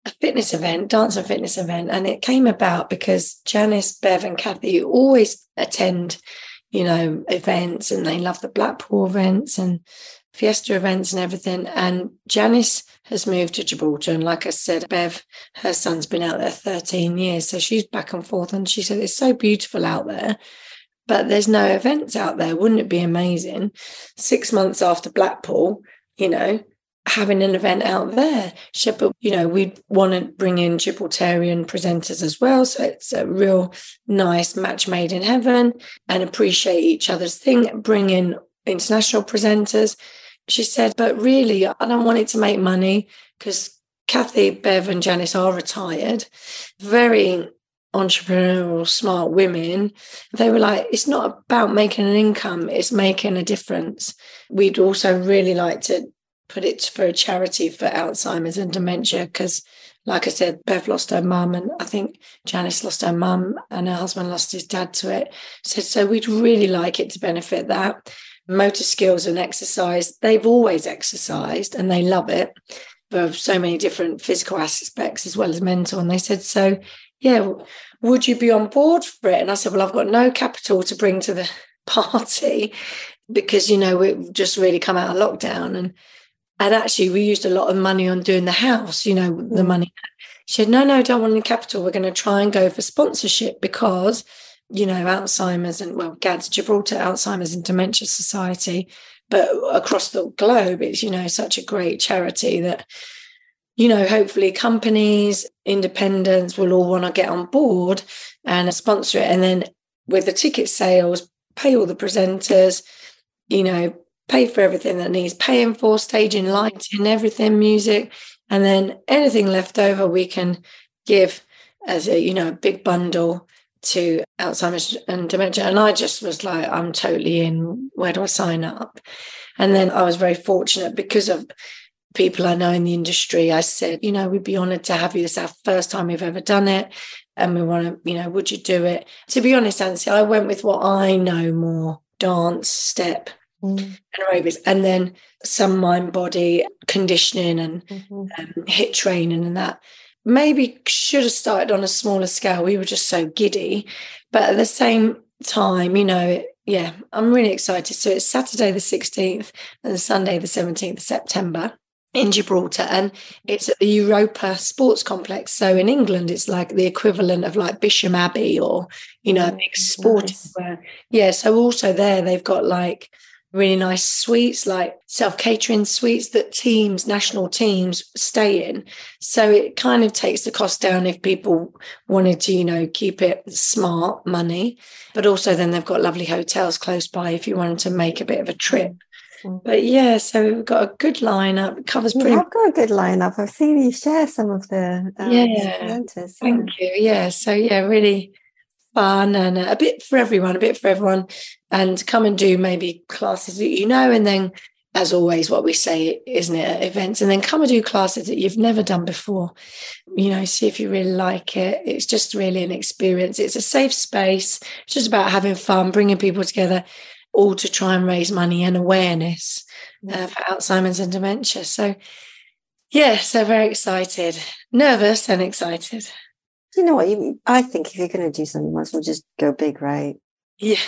a fitness event, dance and fitness event. And it came about because Janice, Bev and Kathy always attend, events, and they love the Blackpool events and Fiesta events and everything. And Janice has moved to Gibraltar. And like I said, Bev, her son's been out there 13 years. So she's back and forth. And she said, it's so beautiful out there, but there's no events out there. Wouldn't it be amazing 6 months after Blackpool, having an event out there? She said, but, we'd want to bring in Gibraltarian presenters as well. So it's a real nice match made in heaven, and appreciate each other's thing, bring in international presenters. She said, but really, I don't want it to make money, because Kathy, Bev and Janice are retired, very entrepreneurial, smart women. They were like, it's not about making an income, it's making a difference. We'd also really like to put it for a charity for Alzheimer's and dementia, because like I said, Bev lost her mum, and I think Janice lost her mum, and her husband lost his dad to it. So we'd really like it to benefit that. Motor skills and exercise, they've always exercised and they love it for so many different physical aspects as well as mental. And they said, so yeah, would you be on board for it? And I said, well, I've got no capital to bring to the party, because we've just really come out of lockdown, and actually we used a lot of money on doing the house, the money. She said, no, don't want any capital. We're going to try and go for sponsorship, because Alzheimer's and, GAD's, Gibraltar Alzheimer's and Dementia Society, but across the globe, it's, such a great charity that, hopefully companies, independents will all want to get on board and sponsor it. And then with the ticket sales, pay all the presenters, pay for everything that needs paying for, staging, lighting, everything, music. And then anything left over, we can give as a big bundle to Alzheimer's and dementia. And I just was like, I'm totally in. Where do I sign up? And then I was very fortunate, because of people I know in the industry. I said, we'd be honoured to have you. This is our first time we've ever done it, and we want to, would you do it? To be honest, Nancy, I went with what I know more: dance, step, and aerobics, and then some mind body conditioning and HIIT training and that. Maybe should have started on a smaller scale. We were just so giddy. But at the same time, I'm really excited. So it's Saturday the 16th and Sunday the 17th of September in Gibraltar. And it's at the Europa Sports Complex. So in England, it's like the equivalent of like Bisham Abbey or, a big sporting square. Yeah, so also there they've got like really nice suites, like self-catering suites that national teams stay in. So it kind of takes the cost down if people wanted to, keep it smart money. But also then they've got lovely hotels close by if you wanted to make a bit of a trip. But yeah, so we've got a good lineup. It covers pretty. I've got a good lineup. I've seen you share some of the presenters. Thank you. Yeah, so really fun, and a bit for everyone, and come and do maybe classes that and then, as always, what we say, isn't it, events, and then come and do classes that you've never done before, see if you really like it. It's just really an experience. It's a safe space. It's just about having fun, bringing people together, all to try and raise money and awareness for Alzheimer's and dementia. So so very excited, nervous and excited. Do you know what? I think if you're going to do something, you might as well just go big, right? Yeah.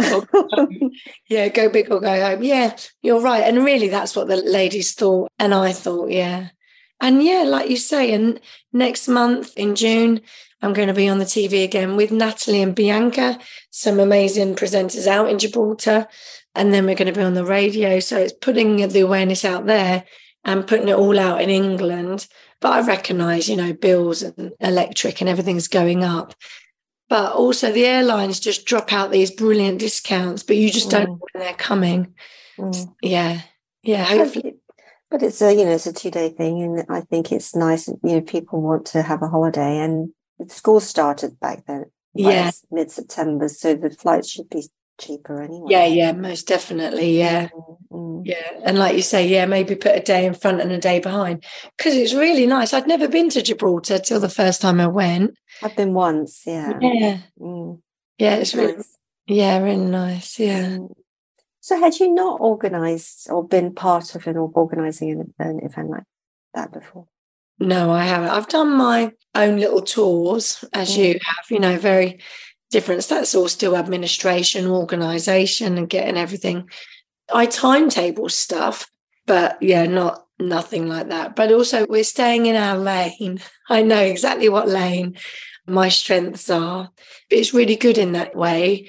Yeah, go big or go home. Yeah, you're right. And really, that's what the ladies thought. And I thought, yeah. And like you say, and next month in June, I'm going to be on the TV again with Natalie and Bianca, some amazing presenters out in Gibraltar. And then we're going to be on the radio. So it's putting the awareness out there and putting it all out in England. But I recognise, bills and electric and everything's going up. But also the airlines just drop out these brilliant discounts, but you just don't know when they're coming. Yeah. Hopefully. But it's a 2-day thing, and I think it's nice. People want to have a holiday, and the school started back then. Mid-September, so the flights should be cheaper anyway. Yeah, most definitely. Yeah. Yeah. And like you say, maybe put a day in front and a day behind, because it's really nice. I'd never been to Gibraltar till the first time I went. I've been once, yeah. Yeah. Yeah, it's nice. Really nice, yeah. So had you not organised or been part of organising an event like that before? No, I haven't. I've done my own little tours, as you have, very different. That's all still administration, organisation, and getting everything. I timetable stuff, but nothing like that. But also, we're staying in our lane. I know exactly what lane my strengths are. It's really good in that way.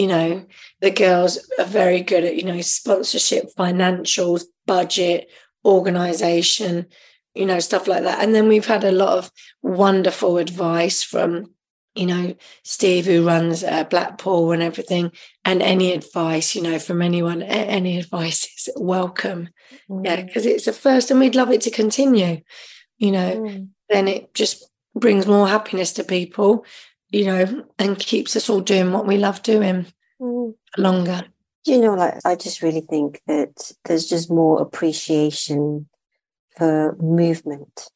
The girls are very good at, sponsorship, financials, budget, organisation, stuff like that. And then we've had a lot of wonderful advice from, Steve, who runs Blackpool and everything. And any advice, from anyone, any advice is welcome. Yeah, because it's a first and we'd love it to continue, then it just brings more happiness to people, and keeps us all doing what we love doing longer. I just really think that there's just more appreciation for movement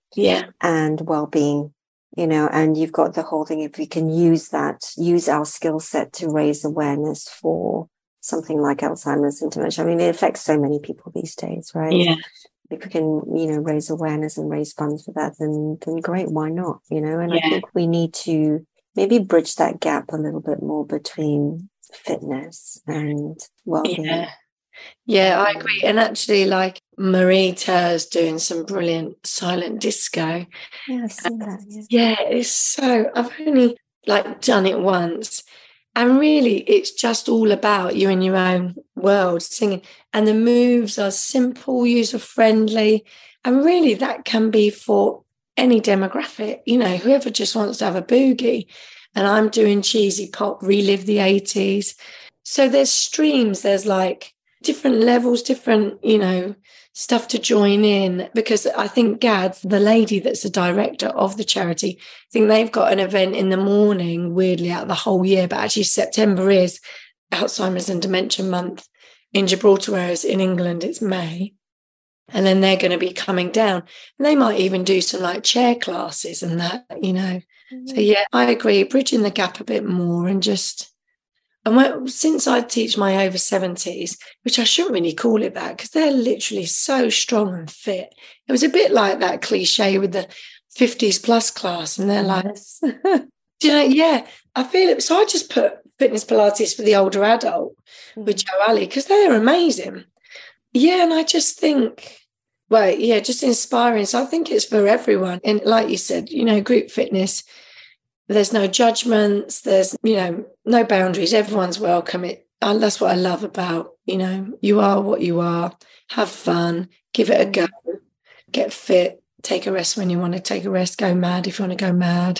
and well-being, and you've got the whole thing, if we can use our skill set to raise awareness for something like Alzheimer's and dementia. I mean, it affects so many people these days, right? Yeah. If we can, raise awareness and raise funds for that, then great, why not? And I think we need to maybe bridge that gap a little bit more between fitness and well-being. Yeah, I agree. And actually, like Marie Ter's doing some brilliant silent disco. Yeah, I've seen that. Yeah, it's so, I've only done it once. And really, it's just all about you in your own world singing. And the moves are simple, user-friendly. And really, that can be for any demographic, whoever just wants to have a boogie. And I'm doing cheesy pop, relive the 80s. So there's streams, there's different levels, different, stuff to join in. Because I think Gads, the lady that's the director of the charity, I think they've got an event in the morning, weirdly, out of the whole year. But actually, September is Alzheimer's and Dementia Month in Gibraltar, whereas in England, it's May. And then they're going to be coming down. And they might even do some chair classes and that, So, yeah, I agree. Bridging the gap a bit more and just... And since I teach my over 70s, which I shouldn't really call it that because they're literally so strong and fit. It was a bit like that cliche with the 50s plus class. And they're I feel it. So I just put fitness Pilates for the older adult with Joe Ali because they're amazing. Yeah, and I just think, just inspiring. So I think it's for everyone. And like you said, group fitness, there's no judgments, there's, no boundaries. Everyone's welcome. That's what I love about, you are what you are, have fun, give it a go, get fit, take a rest when you want to take a rest, go mad if you want to go mad,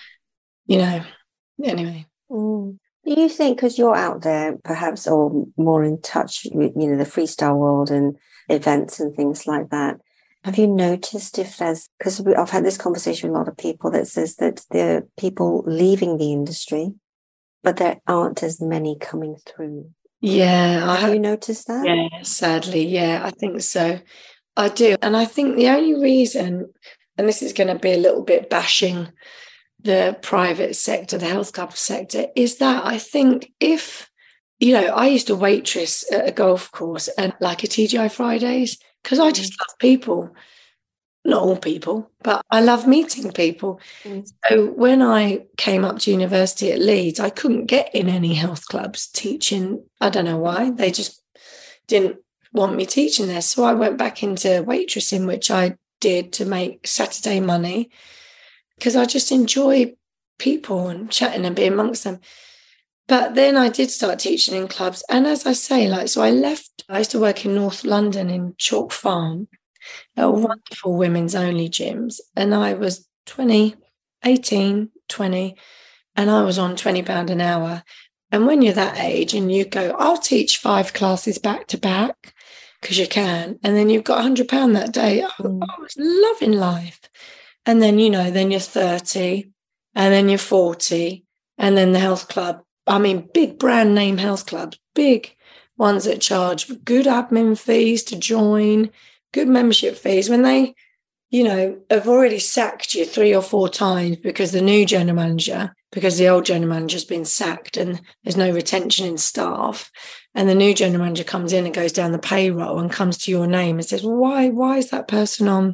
anyway. Do you think, because you're out there perhaps or more in touch with, the freestyle world and events and things like that, have you noticed if there's, because I've had this conversation with a lot of people that says that there are people leaving the industry, but there aren't as many coming through. Yeah. Have you noticed that? Yeah, sadly. Yeah, I think so. I do. And I think the only reason, and this is going to be a little bit bashing the private sector, the health club sector, is that I think if, I used to waitress at a golf course and a TGI Fridays, because I just love people, not all people, but I love meeting people. So when I came up to university at Leeds, I couldn't get in any health clubs teaching. I don't know why. They just didn't want me teaching there. So I went back into waitressing, which I did to make Saturday money because I just enjoy people and chatting and being amongst them. But then I did start teaching in clubs. And as I say, so I left, I used to work in North London in Chalk Farm at wonderful women's only gyms. And I was 18, 20, and I was on £20 an hour. And when you're that age and you go, I'll teach 5 classes back to back because you can. And then you've got £100 that day. I was loving life. And then, then you're 30 and then you're 40 and then the health club. I mean, big brand name health clubs, big ones that charge good admin fees to join, good membership fees. When they, have already sacked you 3 or 4 times because the new general manager, because the old general manager's been sacked and there's no retention in staff. And the new general manager comes in and goes down the payroll and comes to your name and says, why is that person on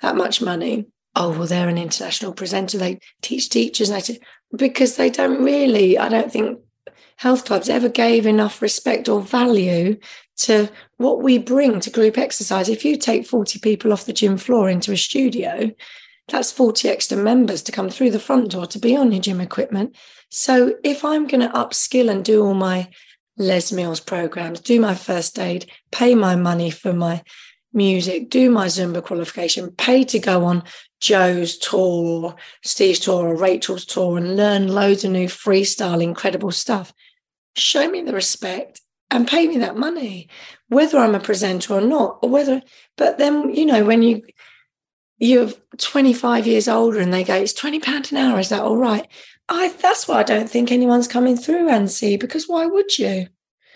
that much money. Oh, well, they're an international presenter. They teach teachers. And because they don't really, I don't think health clubs ever gave enough respect or value to what we bring to group exercise. If you take 40 people off the gym floor into a studio, that's 40 extra members to come through the front door to be on your gym equipment. So if I'm going to upskill and do all my Les Mills programs, do my first aid, pay my money for my music, do my Zumba qualification, pay to go on Joe's tour or Steve's tour or Rachel's tour and learn loads of new freestyle, incredible stuff, show me the respect and pay me that money, whether I'm a presenter or not, or whether, but then, when you're 25 years older and they go, it's £20 an hour, is that all right? That's why I don't think anyone's coming through, Ansi, because why would you?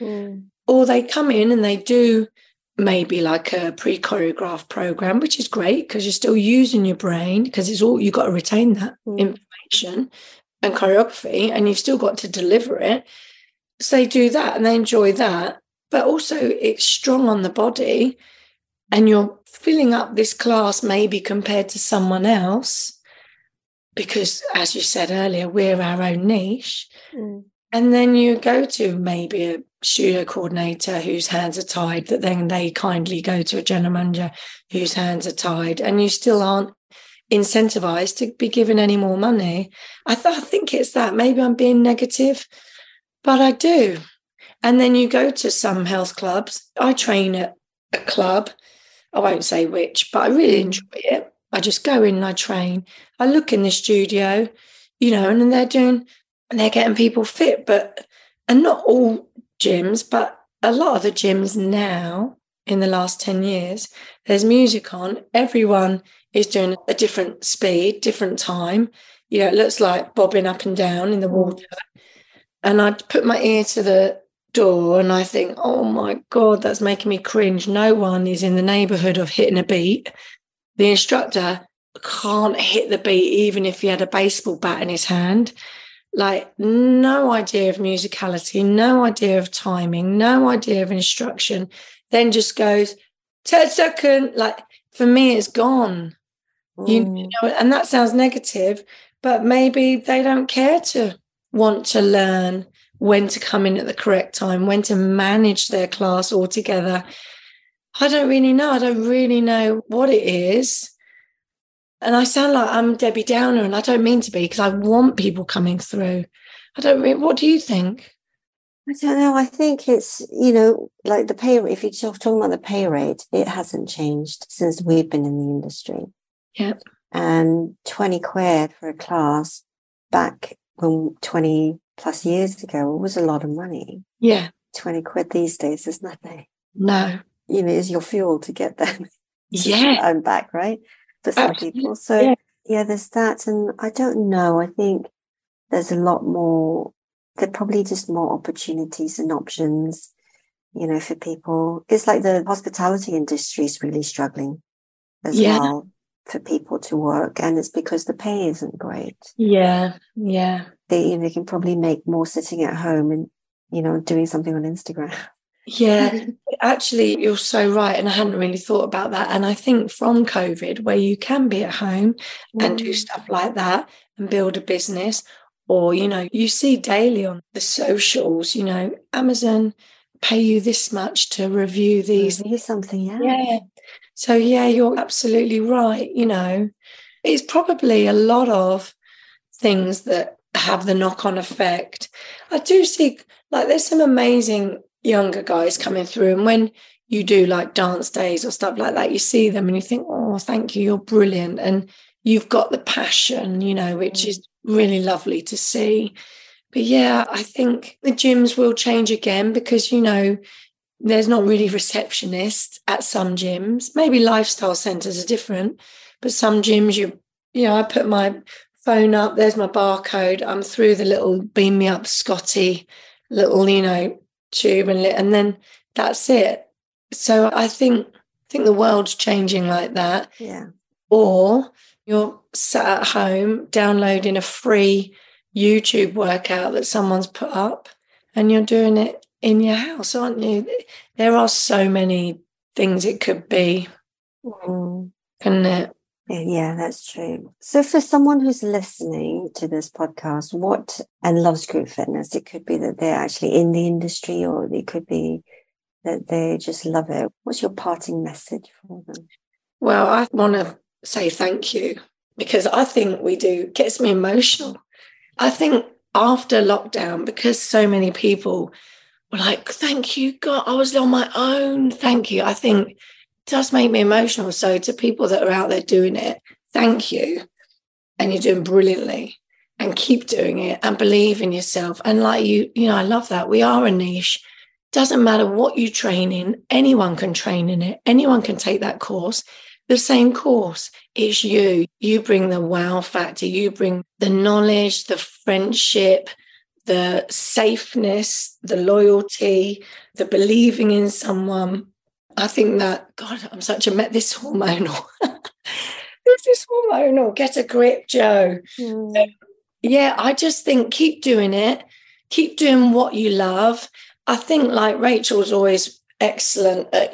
Or they come in and they do maybe like a pre-choreographed program, which is great because you're still using your brain, because it's all, you've got to retain that information and choreography, and you've still got to deliver it. So they do that and they enjoy that, but also it's strong on the body, and you're filling up this class maybe compared to someone else because, as you said earlier, we're our own niche. And then you go to maybe a studio coordinator whose hands are tied, that then they kindly go to a general manager whose hands are tied, and you still aren't incentivized to be given any more money. I think it's that. Maybe I'm being negative, but I do. And then you go to some health clubs. I train at a club. I won't say which, but I really enjoy it. I just go in and I train. I look in the studio, and then they're getting people fit, and not all gyms, but a lot of the gyms now in the last 10 years, there's music on. Everyone is doing a different speed, different time. It looks like bobbing up and down in the water. And I put my ear to the door and I think, oh my God, that's making me cringe. No one is in the neighborhood of hitting a beat. The instructor can't hit the beat even if he had a baseball bat in his hand. Like, no idea of musicality, no idea of timing, no idea of instruction. Then just goes 10 seconds. Like, for me, it's gone. And that sounds negative, but maybe they don't care to want to learn when to come in at the correct time, when to manage their class altogether. I don't really know. I don't really know what it is. And I sound like I'm Debbie Downer, and I don't mean to be, because I want people coming through. What do you think? I don't know. I think it's, like the pay rate, if you're talking about the pay rate, it hasn't changed since we've been in the industry. Yeah. And 20 quid for a class back when 20 plus years ago was a lot of money. Yeah. 20 quid these days is nothing. No. Is your fuel to get them. Yeah. And back, right? For some people. So, yeah, there's that. And I don't know. I think there's a lot more, there are probably just more opportunities and options, for people. It's like the hospitality industry is really struggling as well for people to work. And it's because the pay isn't great. Yeah. Yeah. They can probably make more sitting at home and, doing something on Instagram. Yeah, actually, you're so right. And I hadn't really thought about that. And I think from COVID, where you can be at home and do stuff like that and build a business, or, you see daily on the socials, Amazon pay you this much to review these. Review something, Yeah. So, you're absolutely right. It's probably a lot of things that have the knock-on effect. I do see, like, there's some amazing younger guys coming through, and when you do like dance days or stuff like that, you see them and you think, oh, thank you, you're brilliant, and you've got the passion, which is really lovely to see. But I think the gyms will change again because there's not really receptionists at some gyms. Maybe lifestyle centers are different, but some gyms I put my phone up, there's my barcode, I'm through the little beam me up Scotty little tube and then that's it. So I think the world's changing like that. Yeah. Or you're sat at home downloading a free YouTube workout that someone's put up and you're doing it in your house, aren't you? There are so many things it could be, couldn't it? Yeah, that's true. So for someone who's listening to this podcast, and loves group fitness, it could be that they're actually in the industry, or it could be that they just love it. What's your parting message for them? Well, I want to say thank you, because I think gets me emotional. I think after lockdown, because so many people were like, thank you, God, I was on my own. Thank you. I think it does make me emotional. So to people that are out there doing it, thank you. And you're doing brilliantly, and keep doing it and believe in yourself. And like I love that. We are a niche. Doesn't matter what you train in. Anyone can train in it. Anyone can take that course. The same course. It's you. You bring the wow factor. You bring the knowledge, the friendship, the safeness, the loyalty, the believing in someone. I think that, God, I'm such this hormonal. This is hormonal. Get a grip, Jo. Yeah, I just think keep doing it. Keep doing what you love. I think like Rachel's always excellent at,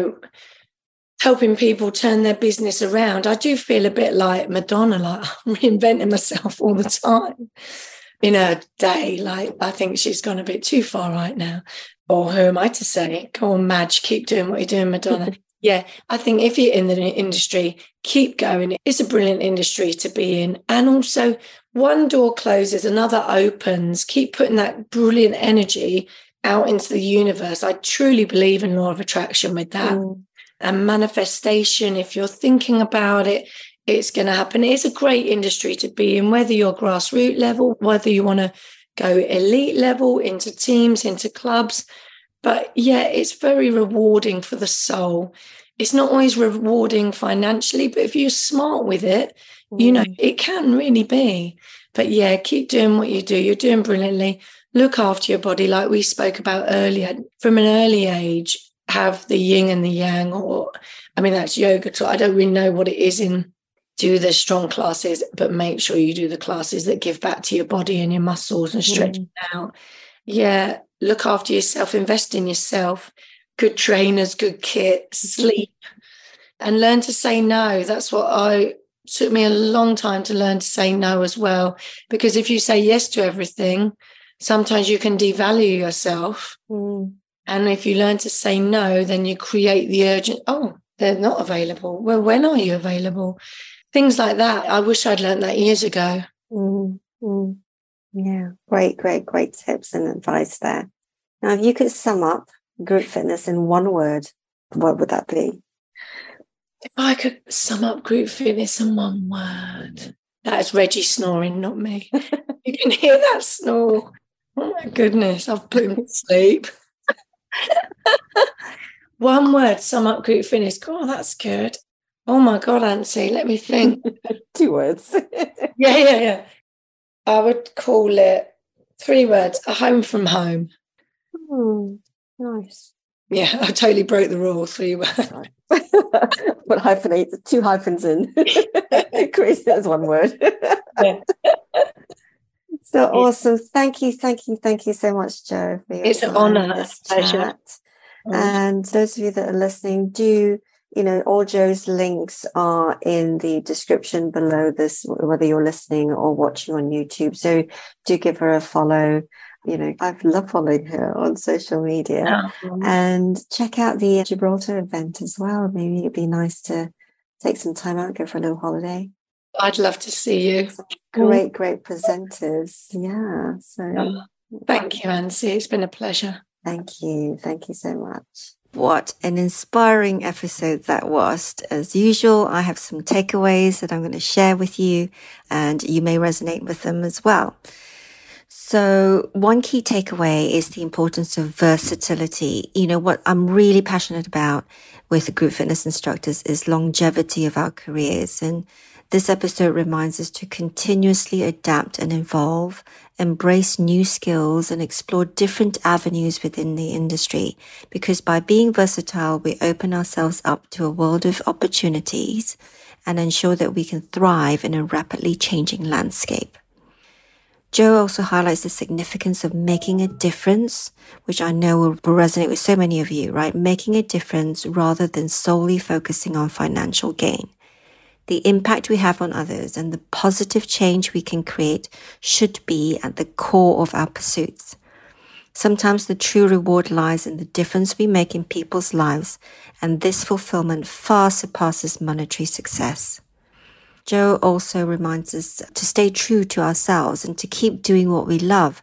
helping people turn their business around. I do feel a bit like Madonna, like I'm reinventing myself all the time in a day. Like I think she's gone a bit too far right now. Or who am I to say? Go on, Madge, keep doing what you're doing, Madonna. Yeah, I think if you're in the industry, keep going. It's a brilliant industry to be in. And also, one door closes, another opens. Keep putting that brilliant energy out into the universe. I truly believe in law of attraction with that. And manifestation, if you're thinking about it, it's going to happen. It's a great industry to be in, whether you're grassroots level, whether you want to go elite level, into teams, into clubs. But yeah, it's very rewarding for the soul. It's not always rewarding financially, but if you're smart with it, it can really be. But yeah, keep doing what you do. You're doing brilliantly. Look after your body, like we spoke about earlier. From an early age, have the yin and the yang, that's yoga too. I don't really know what it is do the strong classes, but make sure you do the classes that give back to your body and your muscles and stretch it out. Yeah, look after yourself, invest in yourself, good trainers, good kit, sleep, and learn to say no. That's what took me a long time to learn to say no as well, because if you say yes to everything, sometimes you can devalue yourself. And if you learn to say no, then you create the urgent, they're not available. Well, when are you available? Things like that. I wish I'd learned that years ago. Yeah, great tips and advice there. Now, if you could sum up group fitness in one word, what would that be? If I could sum up group fitness in one word, that is Reggie snoring, not me. You can hear that snore. Oh my goodness, I've put him to sleep. One word, sum up group fitness. God, that's good. Oh my God, Nancy, let me think. 2 words. Yeah. I would call it 3 words, a home from home. Nice. Yeah, I totally broke the rule, 3 words. But hyphenate, 2 hyphens in. Crazy, that's 1 word. Yeah. So awesome. Thank you so much, Jo. It's an honour, a pleasure. And those of you that are listening, all Jo's links are in the description below this, whether you're listening or watching on YouTube. So do give her a follow. I've loved following her on social media. And check out the Gibraltar event as well. Maybe it'd be nice to take some time out, go for a little holiday. I'd love to see you. Great presenters. Yeah. So thank you, Nancy. It's been a pleasure. Thank you so much. What an inspiring episode that was. As usual, I have some takeaways that I'm going to share with you, and you may resonate with them as well. So one key takeaway is the importance of versatility. What I'm really passionate about with the group fitness instructors is longevity of our careers. And this episode reminds us to continuously adapt and evolve, embrace new skills, and explore different avenues within the industry. Because by being versatile, we open ourselves up to a world of opportunities and ensure that we can thrive in a rapidly changing landscape. Jo also highlights the significance of making a difference, which I know will resonate with so many of you, right? Making a difference rather than solely focusing on financial gain. The impact we have on others and the positive change we can create should be at the core of our pursuits. Sometimes the true reward lies in the difference we make in people's lives, and this fulfillment far surpasses monetary success. Joe also reminds us to stay true to ourselves and to keep doing what we love.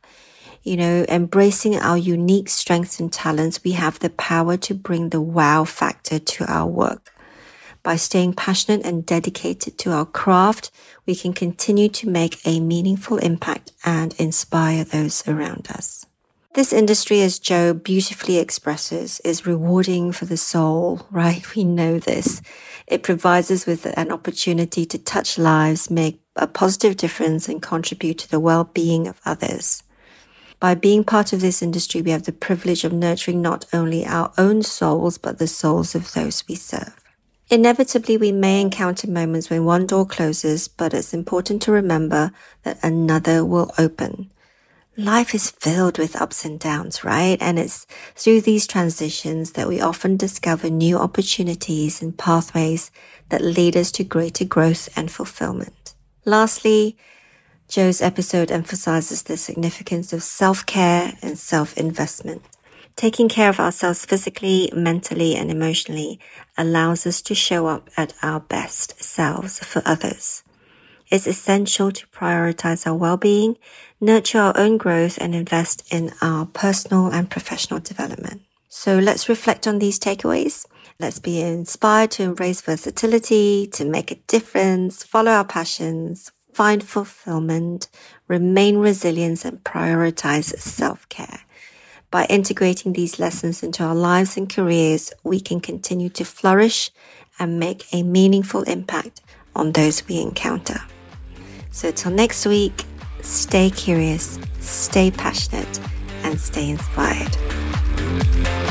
Embracing our unique strengths and talents, we have the power to bring the wow factor to our work. By staying passionate and dedicated to our craft, we can continue to make a meaningful impact and inspire those around us. This industry, as Joe beautifully expresses, is rewarding for the soul, right? We know this. It provides us with an opportunity to touch lives, make a positive difference, and contribute to the well-being of others. By being part of this industry, we have the privilege of nurturing not only our own souls, but the souls of those we serve. Inevitably, we may encounter moments when one door closes, but it's important to remember that another will open. Life is filled with ups and downs, right? And it's through these transitions that we often discover new opportunities and pathways that lead us to greater growth and fulfillment. Lastly, Joe's episode emphasizes the significance of self-care and self-investment. Taking care of ourselves physically, mentally, and emotionally allows us to show up at our best selves for others. It's essential to prioritize our well-being, nurture our own growth, and invest in our personal and professional development. So let's reflect on these takeaways. Let's be inspired to embrace versatility, to make a difference, follow our passions, find fulfillment, remain resilient, and prioritize self-care. By integrating these lessons into our lives and careers, we can continue to flourish and make a meaningful impact on those we encounter. So till next week, stay curious, stay passionate, and stay inspired.